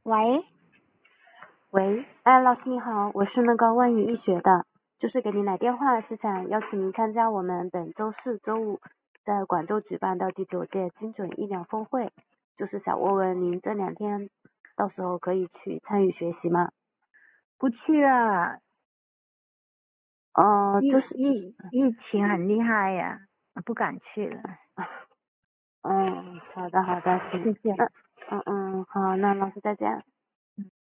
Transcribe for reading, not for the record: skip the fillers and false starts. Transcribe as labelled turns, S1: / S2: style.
S1: 喂，
S2: 喂，哎，老师你好，我是那个万语医学的，就是给您来电话是想邀请您参加我们本周四、周五在广州举办的第9届精准医疗峰会，就是想问问您这2天到时候可以去参与学习吗？
S1: 不去了。
S2: 就是
S1: 疫情很厉害呀，不敢去了。
S2: 好的，行，
S1: 谢谢。
S2: 好，那老师再见。